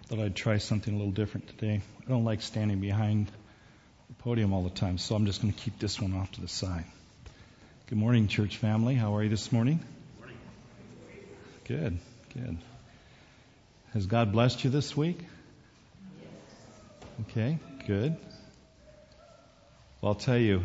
Thought I'd try something a little different today. I don't like standing behind the podium all the time, so I'm just going to keep this one off to the side. Good morning, church family. How are you this morning? Good, good. Has God blessed you this week? Okay, good. Well, I'll tell you,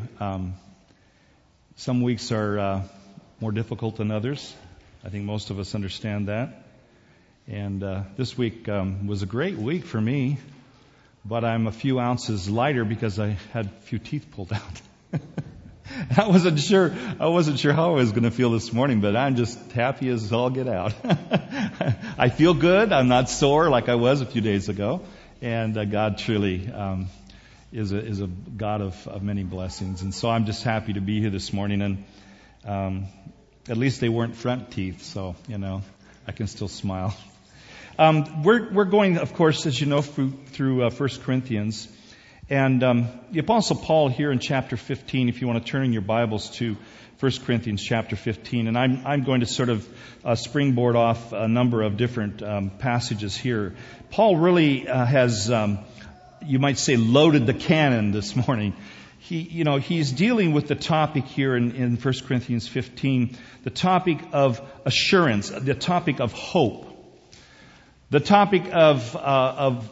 some weeks are more difficult than others. I think most of us understand that. And this week was a great week for me, but I'm a few ounces lighter because I had a few teeth pulled out. I wasn't sure how I was going to feel this morning, but I'm just happy as all get out. I feel good. I'm not sore like I was a few days ago, and God truly is a God of many blessings. And so I'm just happy to be here this morning. And at least they weren't front teeth, so I can still smile. We're going, of course, as you know, through 1 Corinthians. And the Apostle Paul here in chapter 15, if you want to turn in your Bibles to 1 Corinthians chapter 15. And I'm going to sort of springboard off a number of different passages here. Paul really has, you might say, loaded the cannon this morning. He's dealing with the topic here in 1 Corinthians 15, the topic of assurance, the topic of hope. The topic of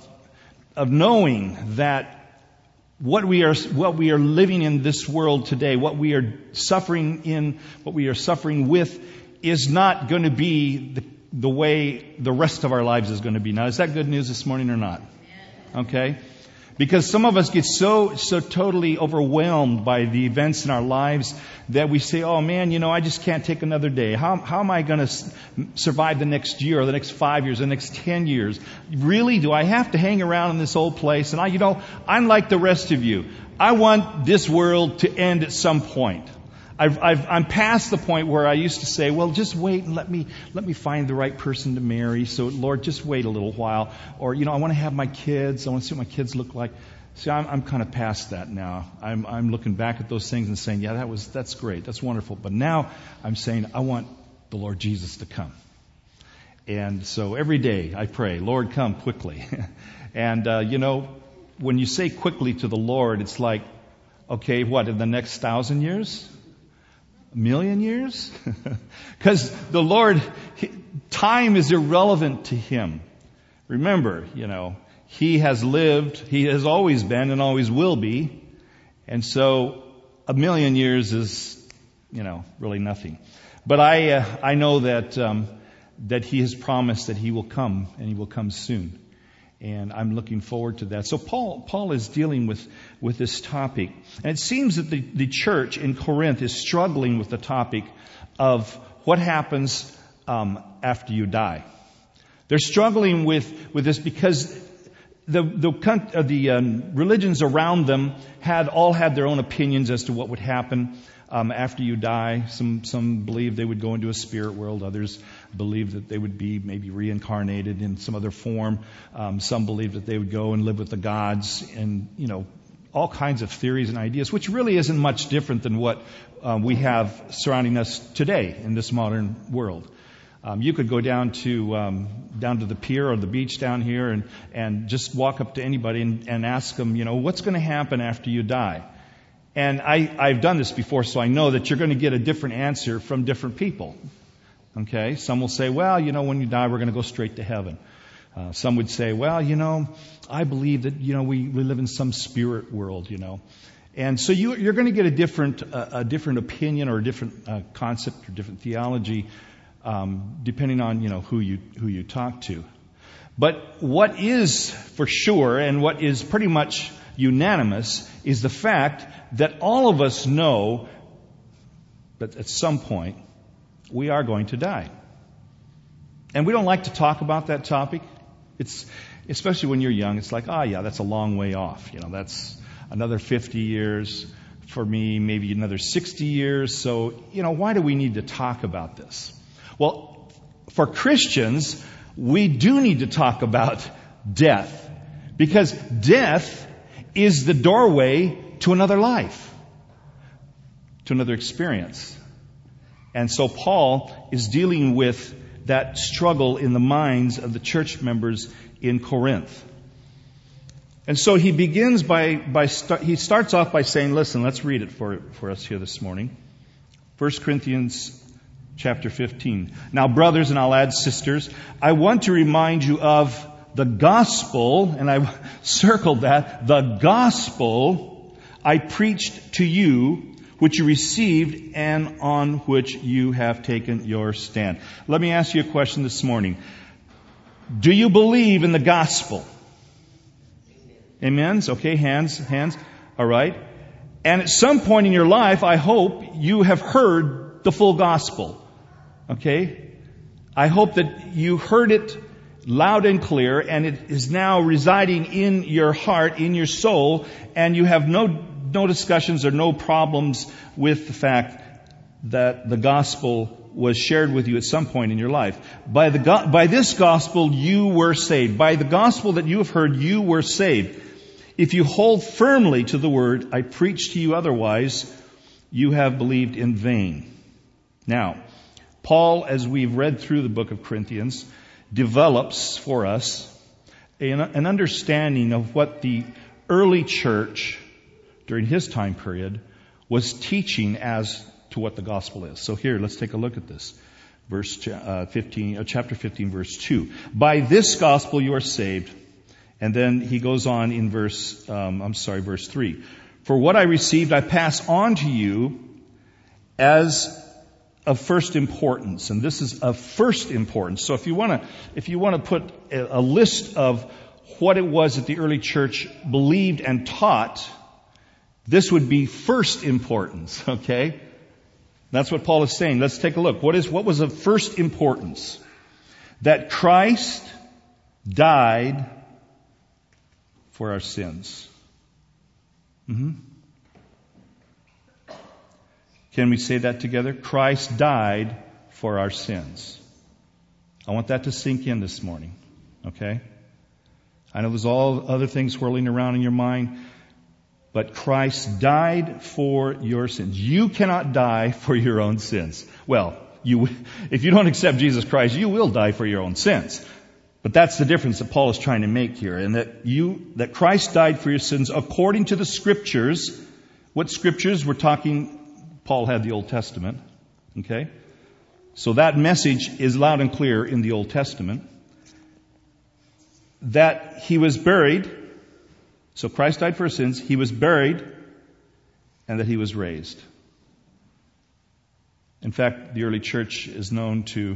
knowing that what we are living in this world today, what we are suffering in, what we are suffering with, is not going to be the way the rest of our lives is going to be. Now, is that good news this morning or not? Okay. Because some of us get so totally overwhelmed by the events in our lives that we say, oh man, I just can't take another day. How am I going to survive the next year or the next 5 years, the next 10 years? Really? Do I have to hang around in this old place? And I'm like the rest of you. I want this world to end at some point. I'm past the point where I used to say, well, just wait and let me find the right person to marry. So, Lord, just wait a little while. Or, I want to have my kids. I want to see what my kids look like. See, I'm kind of past that now. I'm looking back at those things and saying, yeah, that's great. That's wonderful. But now I'm saying, I want the Lord Jesus to come. And so every day I pray, Lord, come quickly. And, when you say quickly to the Lord, it's like, okay, what, in the next 1,000 years? 1,000,000 years? Because the Lord, time is irrelevant to Him. Remember, He has lived, He has always been and always will be. And so 1,000,000 years is, really nothing. But I know that He has promised that He will come and He will come soon. And I'm looking forward to that. So Paul is dealing with this topic. And it seems that the church in Corinth is struggling with the topic of what happens after you die. They're struggling with this because the religions around them all had their own opinions as to what would happen after you die. Some believed they would go into a spirit world. Others believed that they would be maybe reincarnated in some other form. Some believed that they would go and live with the gods, and all kinds of theories and ideas, which really isn't much different than what we have surrounding us today in this modern world. You could go down to the pier or the beach down here and just walk up to anybody and ask them, what's going to happen after you die? And I've done this before, so I know that you're going to get a different answer from different people. Okay? Some will say, well, when you die, we're going to go straight to heaven. Some would say, well, I believe that, we live in some spirit world, And so you're going to get a different opinion or a different concept or different theology, depending on, who you talk to. But what is for sure and what is pretty much unanimous is the fact that all of us know that at some point we are going to die. And we don't like to talk about that topic. It's especially when you're young, it's like, yeah, that's a long way off. That's another 50 years. For me, maybe another 60 years. So, why do we need to talk about this? Well, for Christians, we do need to talk about death. Because death is the doorway to another life, to another experience. And so Paul is dealing with that struggle in the minds of the church members in Corinth. And so he begins he starts off by saying, listen, let's read it for us here this morning. 1 Corinthians chapter 15. Now, brothers, and I'll add sisters, I want to remind you of the gospel, and I circled that, the gospel I preached to you, which you received and on which you have taken your stand. Let me ask you a question this morning. Do you believe in the gospel? Amens? Okay, hands. All right. And at some point in your life, I hope you have heard the full gospel. Okay? I hope that you heard it loud and clear, and it is now residing in your heart, in your soul, and you have no discussions or no problems with the fact that the gospel was shared with you at some point in your life. By this gospel, you were saved. By the gospel that you have heard, you were saved. If you hold firmly to the word I preach to you otherwise, you have believed in vain. Now, Paul, as we've read through the book of Corinthians, develops for us an understanding of what the early church during his time period was teaching as to what the gospel is. So here, let's take a look at this. Chapter 15, verse 2. By this gospel you are saved. And then he goes on in verse 3. For what I received I pass on to you as of first importance. And this is of first importance. So if you want to put a list of what it was that the early church believed and taught, this would be first importance, okay? That's what Paul is saying. Let's take a look. What was of first importance? That Christ died for our sins. Can we say that together? Christ died for our sins. I want that to sink in this morning, okay? I know there's all other things whirling around in your mind, but Christ died for your sins. You cannot die for your own sins. Well, if you don't accept Jesus Christ, you will die for your own sins. But that's the difference that Paul is trying to make here, and that Christ died for your sins according to the Scriptures. What Scriptures? We're talking, Paul had the Old Testament, okay? So that message is loud and clear in the Old Testament. That he was buried, so Christ died for our sins, he was buried, and that he was raised. In fact, the early church is known to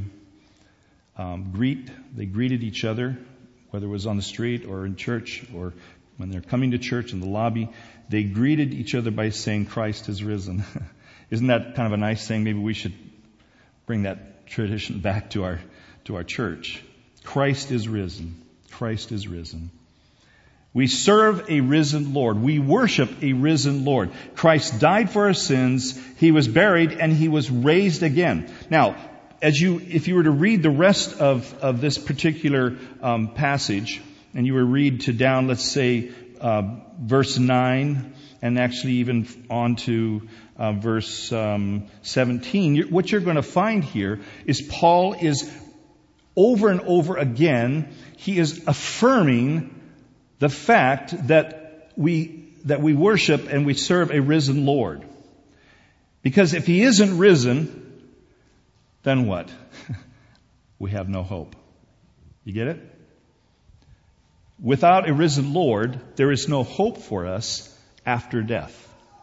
they greeted each other, whether it was on the street or in church or when they're coming to church in the lobby. They greeted each other by saying, Christ is risen. Isn't that kind of a nice thing? Maybe we should bring that tradition back to our church. Christ is risen. Christ is risen. We serve a risen Lord. We worship a risen Lord. Christ died for our sins. He was buried and he was raised again. Now, if you were to read the rest of this particular passage, and you were read to down, let's say, verse 9, and actually even on to verse 17, what you're going to find here is Paul is over and over again, he is affirming the fact that we worship and we serve a risen Lord. Because if he isn't risen, then what? We have no hope. You get it? Without a risen Lord, there is no hope for us after death.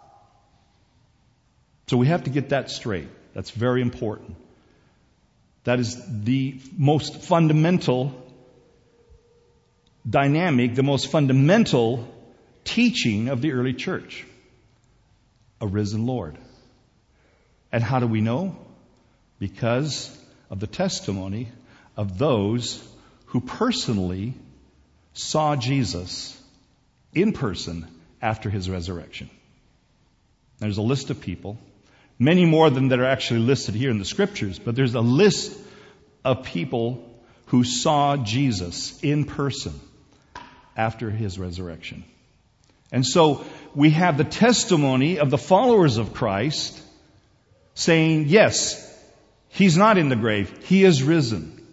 So we have to get that straight. That's very important. That is the most fundamental dynamic, the most fundamental teaching of the early church. A risen Lord. And how do we know? Because of the testimony of those who personally saw Jesus in person after his resurrection. There's a list of people, many more than that are actually listed here in the Scriptures, but there's a list of people who saw Jesus in person after his resurrection. And so we have the testimony of the followers of Christ saying, yes, he's not in the grave. He is risen.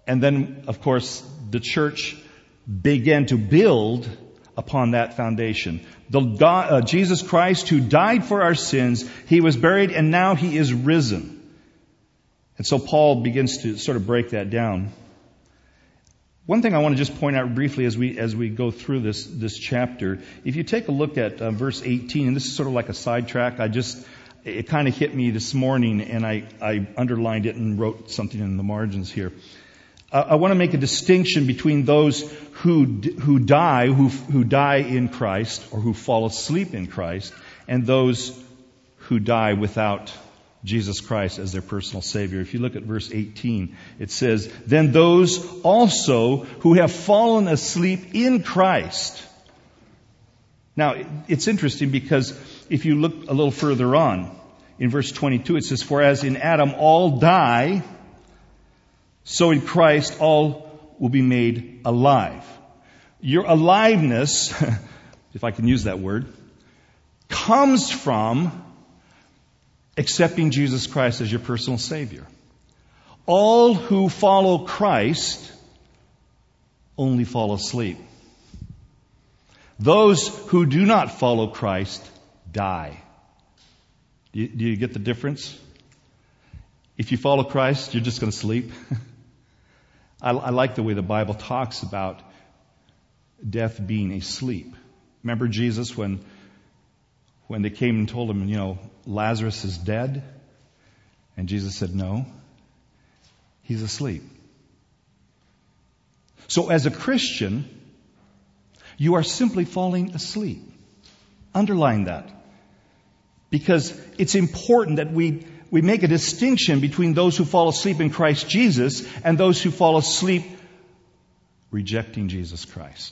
And then, of course, the church began to build upon that foundation. Jesus Christ, who died for our sins, He was buried, and now He is risen. And so Paul begins to sort of break that down. One thing I want to just point out briefly as we go through this chapter, if you take a look at verse 18, and this is sort of like a sidetrack, it kind of hit me this morning, and I underlined it and wrote something in the margins here. I want to make a distinction between those who die in Christ, or who fall asleep in Christ, and those who die without Jesus Christ as their personal Savior. If you look at verse 18, it says, "Then those also who have fallen asleep in Christ." Now, it's interesting because if you look a little further on, in verse 22, it says, "For as in Adam all die, so in Christ all will be made alive." Your aliveness, if I can use that word, comes from accepting Jesus Christ as your personal Savior. All who follow Christ only fall asleep. Those who do not follow Christ die. Do you get the difference? If you follow Christ, you're just going to sleep. I like the way the Bible talks about death being a sleep. Remember Jesus when they came and told him, Lazarus is dead? And Jesus said, no, he's asleep. So as a Christian, you are simply falling asleep. Underline that. Because it's important that we make a distinction between those who fall asleep in Christ Jesus and those who fall asleep rejecting Jesus Christ.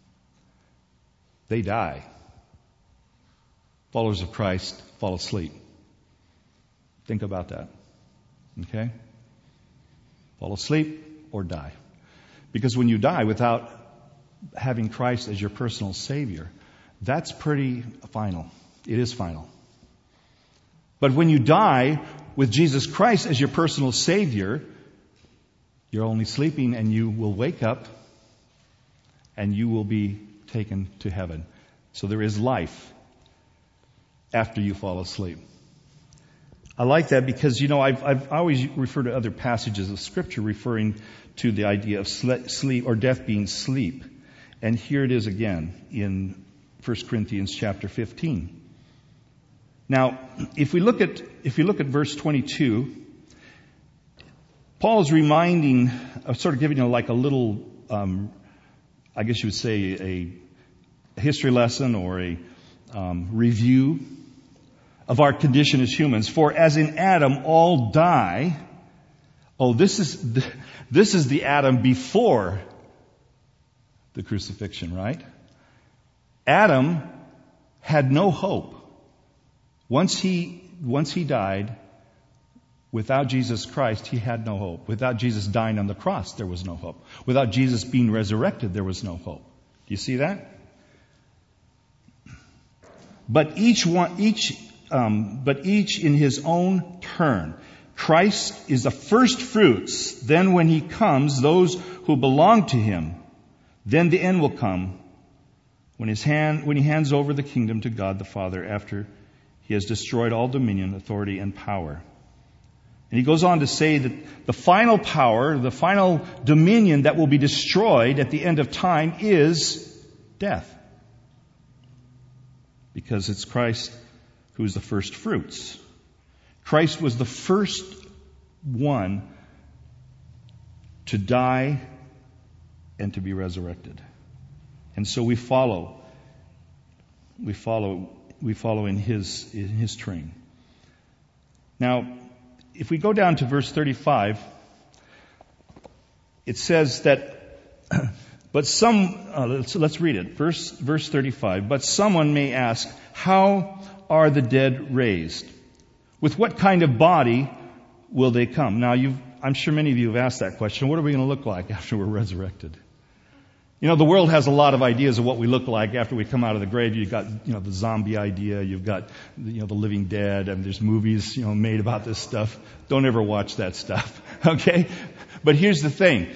They die. Followers of Christ fall asleep. Think about that. Okay? Fall asleep or die. Because when you die without having Christ as your personal Savior, that's pretty final. It is final. But when you die with Jesus Christ as your personal Savior, you're only sleeping, and you will wake up and you will be taken to heaven. So there is life after you fall asleep. I like that because, I've always referred to other passages of Scripture referring to the idea of sleep or death being sleep. And here it is again in 1 Corinthians chapter 15. Now, if you look at verse 22, Paul is reminding, sort of giving like a little, I guess you would say a history lesson or a review of our condition as humans. For as in Adam all die. Oh, this is the Adam before the crucifixion, right? Adam had no hope. Once he died, without Jesus Christ, he had no hope. Without Jesus dying on the cross, there was no hope. Without Jesus being resurrected, there was no hope. Do you see that? But each in his own turn. Christ is the first fruits. Then when he comes, those who belong to him, then the end will come when he hands over the kingdom to God the Father after he has destroyed all dominion, authority, and power. And he goes on to say that the final power, the final dominion that will be destroyed at the end of time is death. Because it's Christ who is the first fruits. Christ was the first one to die and to be resurrected. And so we follow in his train. Now, if we go down to verse 35, it says that, but let's read it. Verse 35. But someone may ask, how are the dead raised? With what kind of body will they come? Now, I'm sure many of you have asked that question. What are we going to look like after we're resurrected? The world has a lot of ideas of what we look like after we come out of the grave. You've got, the zombie idea. You've got, the living dead. And there's movies, made about this stuff. Don't ever watch that stuff. Okay? But here's the thing.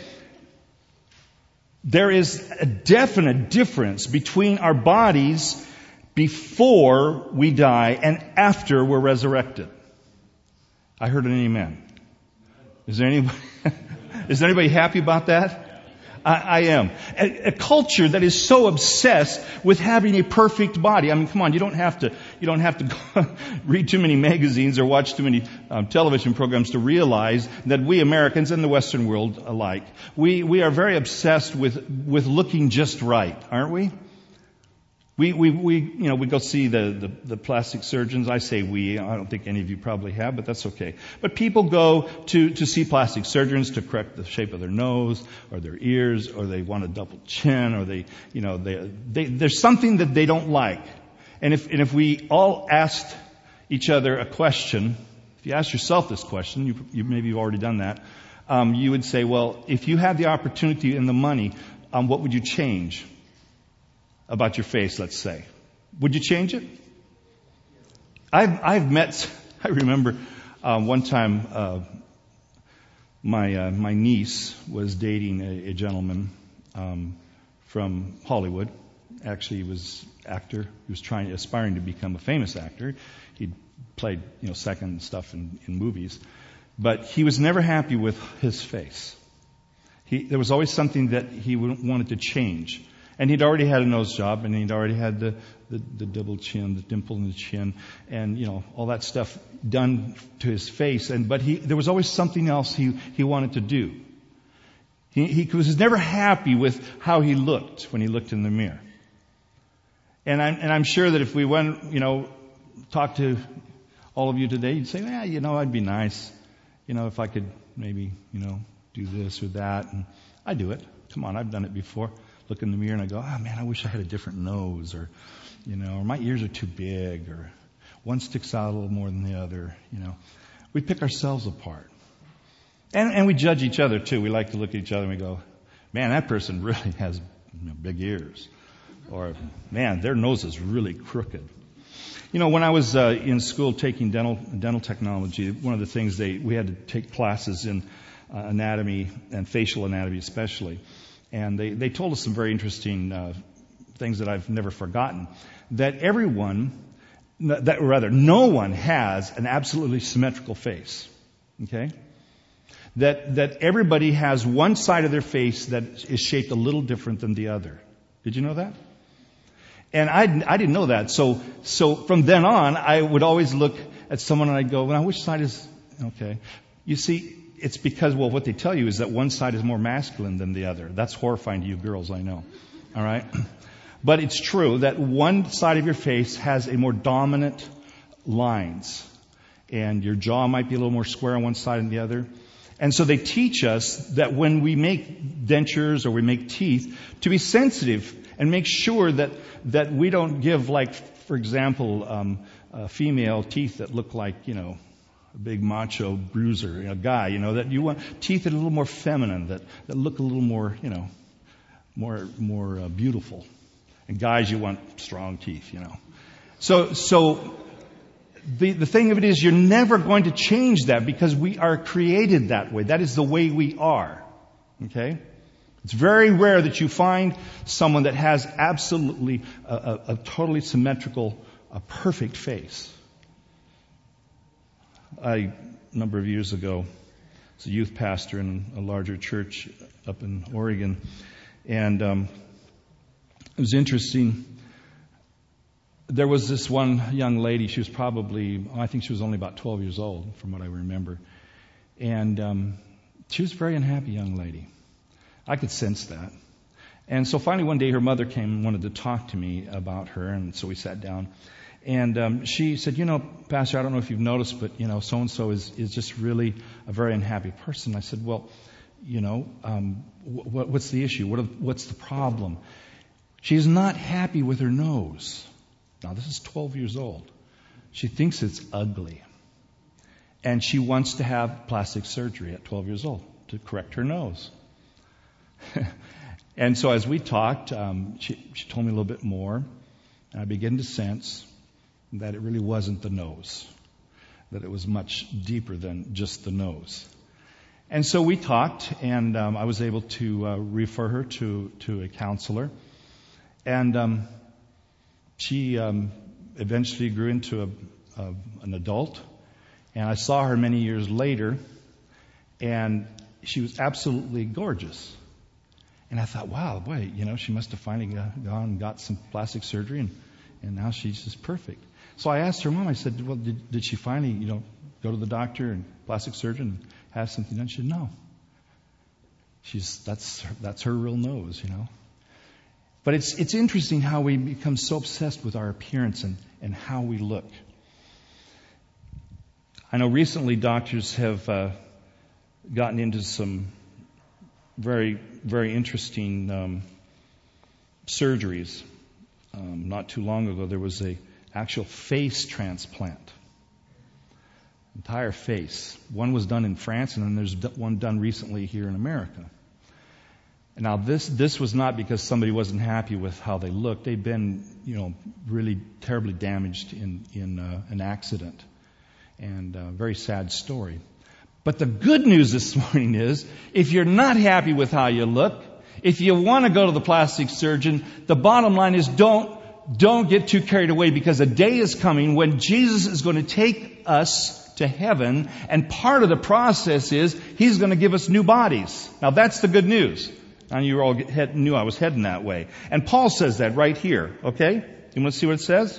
There is a definite difference between our bodies before we die and after we're resurrected. I heard an amen. Is there anybody happy about that? I am. A culture that is so obsessed with having a perfect body. I mean, come on, you don't have to read too many magazines or watch too many television programs to realize that we Americans and the Western world alike, we are very obsessed with looking just right, aren't we? We go see the plastic surgeons. I say we. I don't think any of you probably have, but that's okay. But people go to see plastic surgeons to correct the shape of their nose or their ears, or they want a double chin, or there's something that they don't like. And if we all asked each other a question, if you ask yourself this question, maybe you've already done that, you would say, well, if you had the opportunity and the money, what would you change about your face, let's say? Would you change it? I remember one time my niece was dating a gentleman from Hollywood. Actually, he was actor. He was aspiring to become a famous actor. He'd played second stuff in movies, but he was never happy with his face. There was always something that he wanted to change. And he'd already had a nose job, and he'd already had the double chin, the dimple in the chin, and all that stuff done to his face. But there was always something else he wanted to do. He was never happy with how he looked when he looked in the mirror. And I'm sure that if we went, talk to all of you today, you'd say, I'd be nice, if I could maybe, do this or that. And I do it. Come on, I've done it before. Look in the mirror and I go, man, I wish I had a different nose, or my ears are too big, or one sticks out a little more than the other. We pick ourselves apart. And we judge each other too. We like to look at each other and we go, man, that person really has big ears. Or, man, their nose is really crooked. When I was in school taking dental technology, one of the things we had to take classes in anatomy and facial anatomy especially. And they told us some very interesting things that I've never forgotten. That no one has an absolutely symmetrical face. Okay? That everybody has one side of their face that is shaped a little different than the other. Did you know that? And I didn't know that. So from then on, I would always look at someone and I'd go, well, which side is okay? You see, it's because, what they tell you is that one side is more masculine than the other. That's horrifying to you girls, I know. All right? But it's true that one side of your face has a more dominant lines. And your jaw might be a little more square on one side than the other. And so they teach us that when we make dentures or we make teeth, to be sensitive and make sure that we don't give, like, for example, female teeth that look like, a big macho bruiser, a guy, that you want teeth that are a little more feminine, that look a little more, more beautiful. And guys, you want strong teeth, So the thing of it is, you're never going to change that because we are created that way. That is the way we are. Okay? It's very rare that you find someone that has absolutely a totally symmetrical, a perfect face. A number of years ago, I was a youth pastor in a larger church up in Oregon, and it was interesting. There was this one young lady. She was I think she was only about 12 years old, from what I remember, and she was a very unhappy young lady. I could sense that. And so finally one day her mother came and wanted to talk to me about her, and so we sat down. And she said, Pastor, I don't know if you've noticed, but, so-and-so is just really a very unhappy person. I said, well, what's the issue? What's the problem? She's not happy with her nose. Now, this is 12 years old. She thinks it's ugly. And she wants to have plastic surgery at 12 years old to correct her nose. And so as we talked, she told me a little bit more. And I began to sense that it really wasn't the nose, that it was much deeper than just the nose. And so we talked, and I was able to refer her to a counselor. And she eventually grew into an adult. And I saw her many years later, and she was absolutely gorgeous. And I thought, wow, boy, she must have finally gone and got some plastic surgery, and now she's just perfect. So I asked her mom, I said, well, did she finally, go to the doctor and plastic surgeon and have something done? She said, no. That's her real nose, But it's interesting how we become so obsessed with our appearance and how we look. I know recently doctors have gotten into some very, very interesting surgeries. Not too long ago, there was a actual face transplant. Entire face. One was done in France, and then there's one done recently here in America. And now this was not because somebody wasn't happy with how they looked. They'd been, really terribly damaged in an accident. And a very sad story. But the good news this morning is, if you're not happy with how you look, if you want to go to the plastic surgeon, the bottom line is don't get too carried away, because a day is coming when Jesus is going to take us to heaven, and part of the process is He's going to give us new bodies. Now that's the good news. And you all knew I was heading that way. And Paul says that right here, okay? You want to see what it says?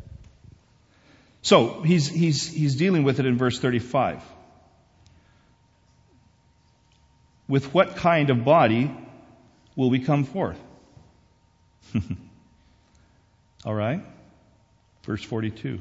So he's dealing with it in verse 35. With what kind of body will we come forth? All right. Verse 42.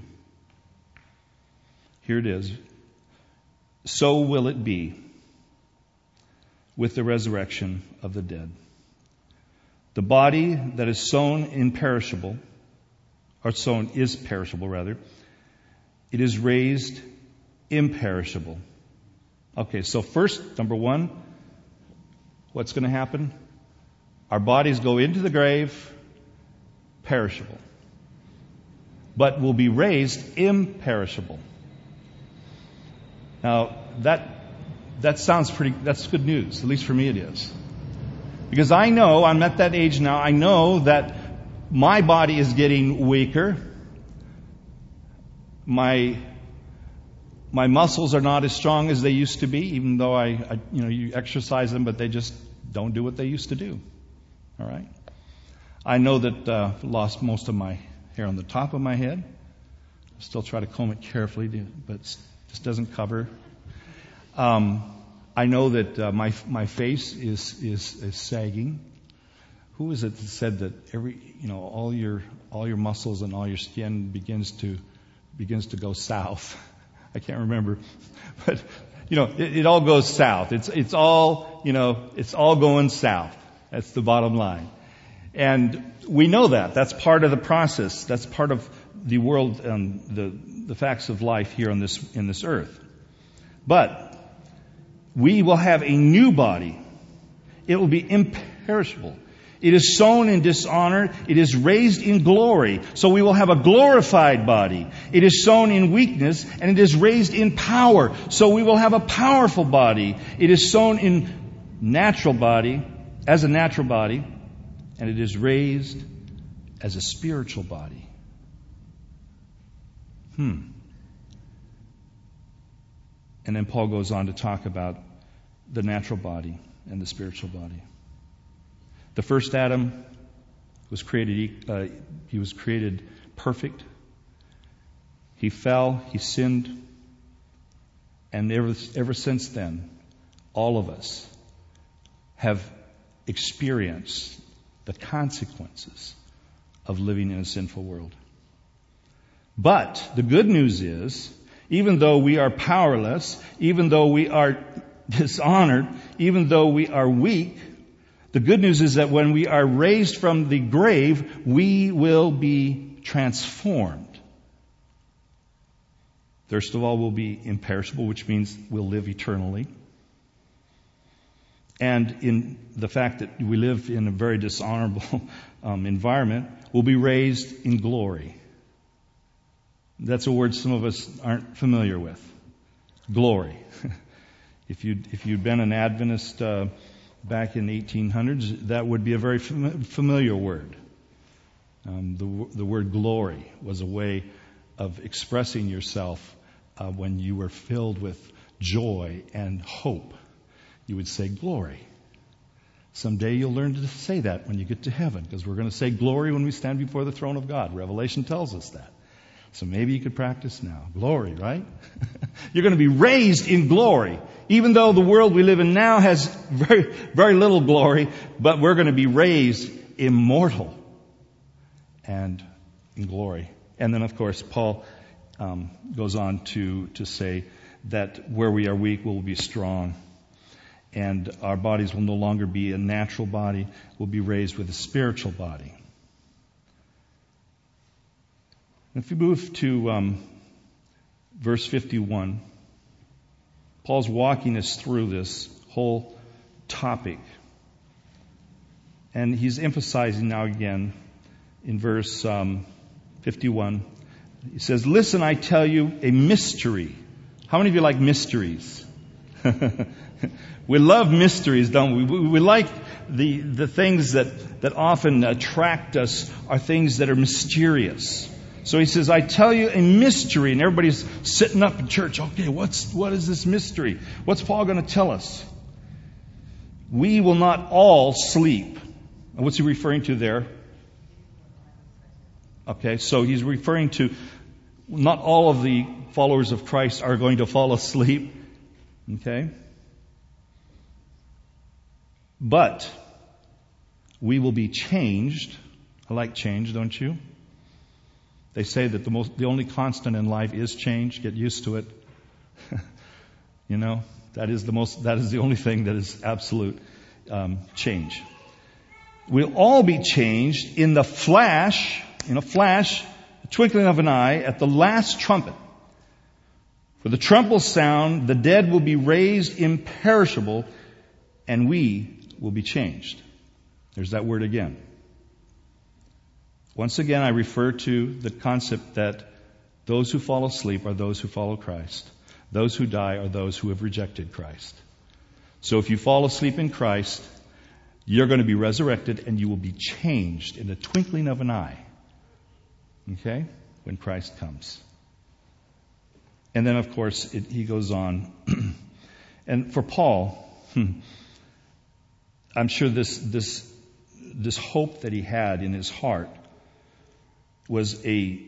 Here it is. So will it be with the resurrection of the dead. The body that is sown imperishable, or sown is perishable rather, it is raised imperishable. Okay, so first, number one, what's going to happen? Our bodies go into the grave, perishable, but will be raised imperishable. Now, that sounds that's good news. At least for me it is. Because I know, I'm at that age now, I know that my body is getting weaker. My muscles are not as strong as they used to be, even though you exercise them, but they just don't do what they used to do. All right? I know that I've lost most of my hair on the top of my head. I still try to comb it carefully, but it just doesn't cover. I know that my face is sagging. Who is it that said that all your muscles and all your skin begins to go south? I can't remember, but it all goes south. It's all going south. That's the bottom line. And we know that. That's part of the process. That's part of the world, the facts of life here in this earth. But we will have a new body. It will be imperishable. It is sown in dishonor. It is raised in glory. So we will have a glorified body. It is sown in weakness, and it is raised in power. So we will have a powerful body. It is sown in natural body, as a natural body, and it is raised as a spiritual body. And then Paul goes on to talk about the natural body and the spiritual body. The first Adam was created, he was created perfect. He fell, he sinned, and ever since then, all of us have experienced the consequences of living in a sinful world. But the good news is, even though we are powerless, even though we are dishonored, even though we are weak, the good news is that when we are raised from the grave, we will be transformed. First of all, we'll be imperishable, which means we'll live eternally. And in the fact that we live in a very dishonorable environment, we'll be raised in glory. That's a word some of us aren't familiar with. Glory. If you'd been an Adventist back in the 1800s, that would be a very familiar word. The word glory was a way of expressing yourself when you were filled with joy and hope. You would say glory. Someday you'll learn to say that when you get to heaven, because we're going to say glory when we stand before the throne of God. Revelation tells us that. So maybe you could practice now. Glory, right? You're going to be raised in glory. Even though the world we live in now has very, very little glory, but we're going to be raised immortal and in glory. And then, of course, Paul goes on to say that where we are weak, we'll be strong. And our bodies will no longer be a natural body. We'll be raised with a spiritual body. If we move to verse 51, Paul's walking us through this whole topic. And he's emphasizing now again in verse 51. He says, "Listen, I tell you a mystery." How many of you like mysteries? We love mysteries, don't we? We like the things that often attract us are things that are mysterious. So he says, "I tell you a mystery," and everybody's sitting up in church. Okay, what is this mystery? What's Paul going to tell us? We will not all sleep. And what's he referring to there? Okay, so he's referring to not all of the followers of Christ are going to fall asleep. Okay? But we will be changed. I like change, don't you? They say that the only constant in life is change. Get used to it. That is the only thing that is absolute change. We'll all be changed in a flash, the twinkling of an eye, at the last trumpet. For the trump will sound, the dead will be raised imperishable, and we will be changed. There's that word again. Once again, I refer to the concept that those who fall asleep are those who follow Christ. Those who die are those who have rejected Christ. So if you fall asleep in Christ, you're going to be resurrected and you will be changed in the twinkling of an eye. Okay? When Christ comes. And then, of course, he goes on. And for Paul, I'm sure this hope that he had in his heart was a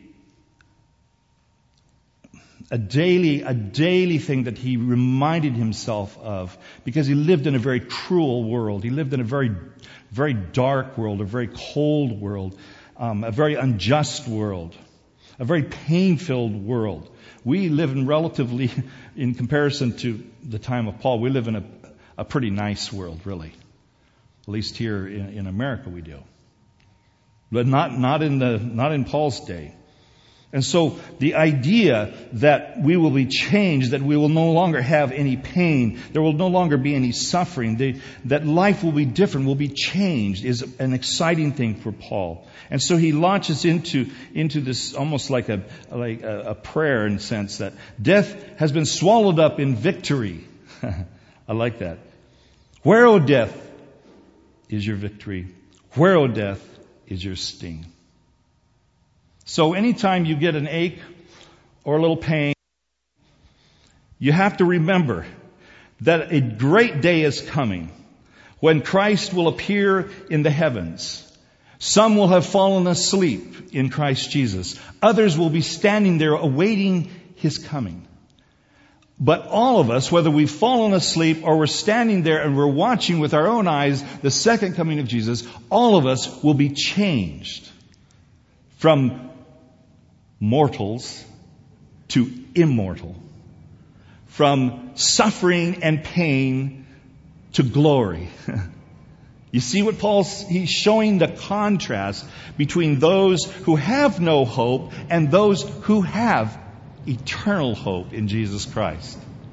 daily thing that he reminded himself of, because he lived in a very cruel world. He lived in a very, very dark world, a very cold world, a very unjust world, a very pain-filled world. We live in comparison to the time of Paul, we live in a pretty nice world, really. At least here in America we do. But not in Paul's day. And so the idea that we will be changed, that we will no longer have any pain, there will no longer be any suffering, that life will be different, will be changed, is an exciting thing for Paul. And so he launches into this almost like a prayer, in a sense, that death has been swallowed up in victory. I like that. Where, O death, is your victory? Where, O death, is your sting? So anytime you get an ache or a little pain, you have to remember that a great day is coming when Christ will appear in the heavens. Some will have fallen asleep in Christ Jesus. Others will be standing there awaiting His coming. But all of us, whether we've fallen asleep or we're standing there and we're watching with our own eyes the second coming of Jesus, all of us will be changed from mortals to immortal, from suffering and pain to glory. You see what he's showing the contrast between those who have no hope and those who have eternal hope in Jesus Christ.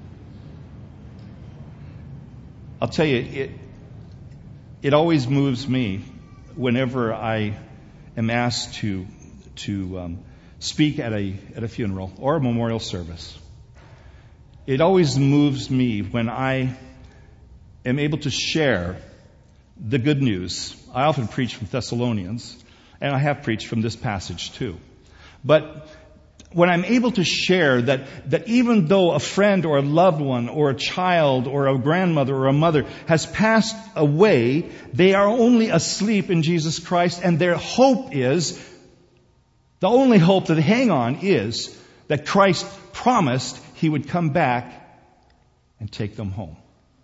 I'll tell you, it always moves me whenever I am asked to speak at a funeral or a memorial service. it always moves me when I am able to share the good news. I often preach from Thessalonians, and I have preached from this passage too. But when I'm able to share that even though a friend or a loved one or a child or a grandmother or a mother has passed away, they are only asleep in Jesus Christ, and their hope is, the only hope that they hang on is that Christ promised He would come back and take them home.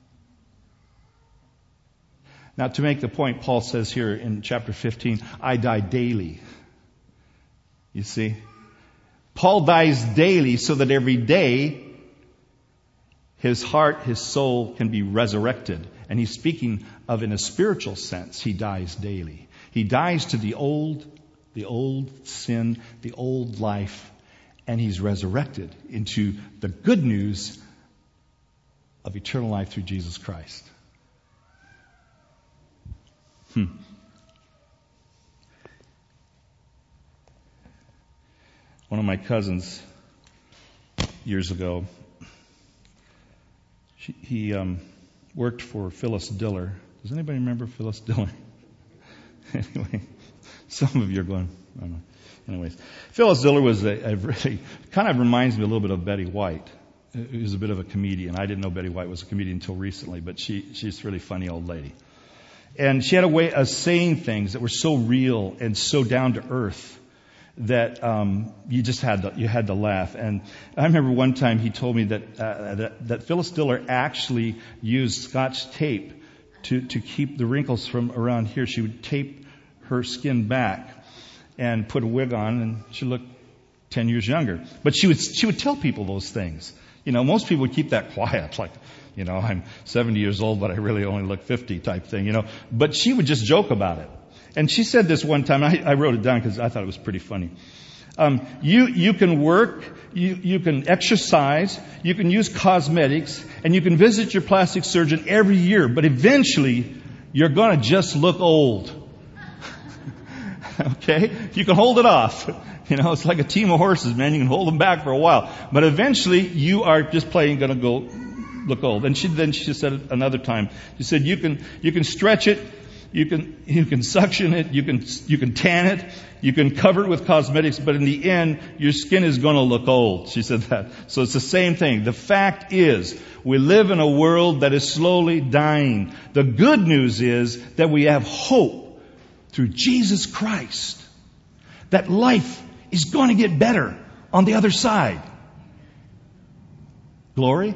Now, to make the point, Paul says here in chapter 15, I die daily. You see? Paul dies daily so that every day his heart, his soul can be resurrected. And he's speaking of in a spiritual sense, he dies daily. He dies to the old sin, the old life, and he's resurrected into the good news of eternal life through Jesus Christ. One of my cousins, years ago, he worked for Phyllis Diller. Does anybody remember Phyllis Diller? Anyway, some of you are going, I don't know. Anyways, Phyllis Diller was a really, kind of reminds me a little bit of Betty White, who's a bit of a comedian. I didn't know Betty White was a comedian until recently, but she's a really funny old lady. And she had a way of saying things that were so real and so down to earth that you just had to laugh. And I remember one time he told me that Phyllis Diller actually used Scotch tape to keep the wrinkles from around here. She would tape her skin back and put a wig on, and she looked 10 years younger. But she would tell people those things. You know, most people would keep that quiet, like, you know, I'm 70 years old, but I really only look 50 type thing, you know. But she would just joke about it. And she said this one time, I wrote it down because I thought it was pretty funny. You can work, you can exercise, you can use cosmetics, and you can visit your plastic surgeon every year, but eventually you're going to just look old. Okay? You can hold it off. You know, it's like a team of horses, man. You can hold them back for a while. But eventually you are just plain going to go look old. And she said another time, she said, you can stretch it, you can suction it, you can tan it, you can cover it with cosmetics, but in the end, your skin is going to look old. She said that. So it's the same thing. The fact is, we live in a world that is slowly dying. The good news is that we have hope through Jesus Christ. That life is going to get better on the other side. Glory?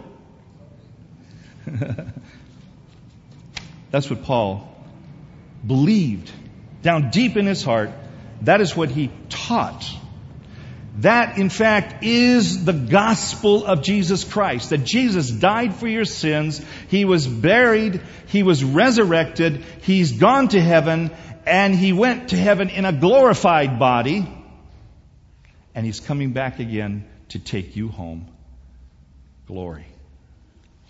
That's what Paul believed down deep in his heart. That is what he taught. That, in fact, is the gospel of Jesus Christ. That Jesus died for your sins. He was buried. He was resurrected. He's gone to heaven. And He went to heaven in a glorified body. And He's coming back again to take you home. Glory.